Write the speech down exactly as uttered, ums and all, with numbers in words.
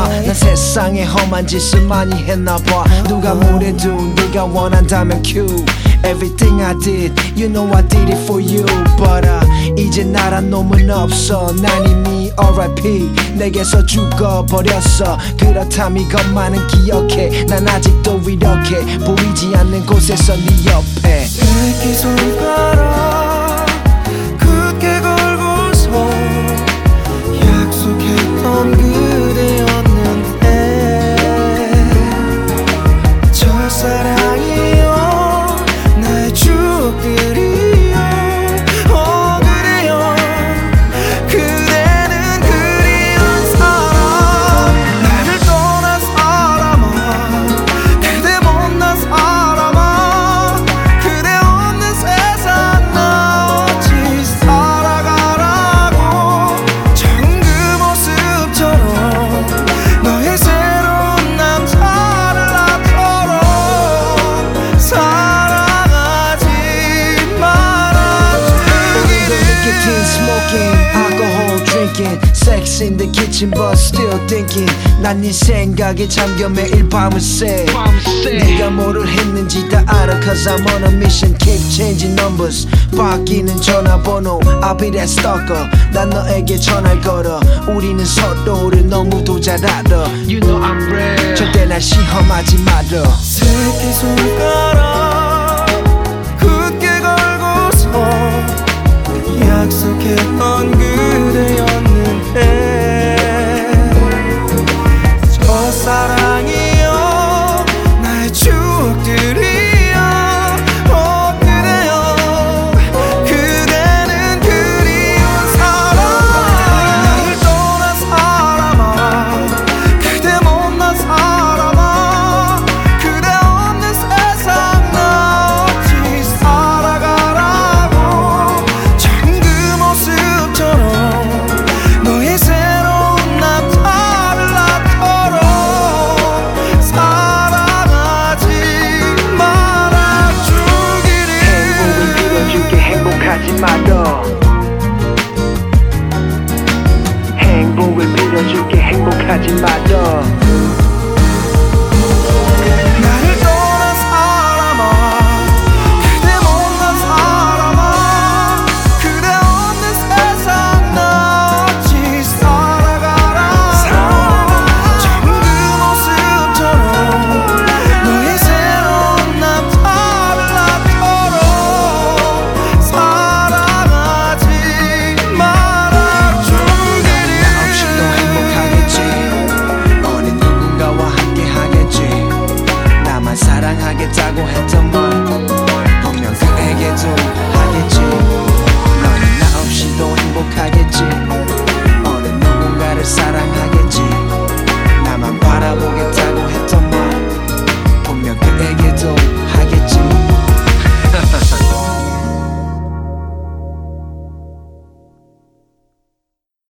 봐. 난 세상에 험한 짓을 많이 했나봐. 누가 뭐래도 네가 원한다면 Q. Everything I did, you know I did it for you. But uh, 이제 나란 놈은 없어. 난 이미 R I P 내게서 죽어버렸어. 그렇다면 이것만은 기억해. 난 아직도 이렇게 보이지 않는 곳에서 네 옆에 새끼손가락 굳게 걸고서 약속했던 그대였는데 첫사랑이여 나의 추억들이여 어 그래요 그대는 그리운 사람 나를 떠난 사람아 그대 못난 사람아 그대 없는 세상 나 어찌 살아가라고 처음 그 모습처럼 너의 새로운 남자를 나처럼 사랑하지 말아주기를. nicotine smoking, alcohol drinking, sex in the kitchen but still thinking. 난 네 생각에 잠겨 매일 밤을 새. 네가 뭐를 했는지 다 알아 cause I'm on a mission. Keep changing numbers, 바뀌는 전화번호. I'll be that stalker. 난 너에게 전화를 걸어. 우리는 서로를 너무도 잘 알아. You know I'm real. 절대 날 시험하지 마라. 새끼손가락 굳게 걸고서 약속했던 그대였는데 첫사랑이여 나의 추억들이여 어 그대여 그대는 그리운 사람 나를 떠난 사람아 그대 못난 사람아 그대 없는 세상 나 어찌 살아가라고 처음 그 모습처럼 너의 새로운 남자를 나처럼 사랑하지 말아주기를. 행복을 빌어줄게. 행복하지 마라. 행복을 빌어줄게. 행복하지 마라.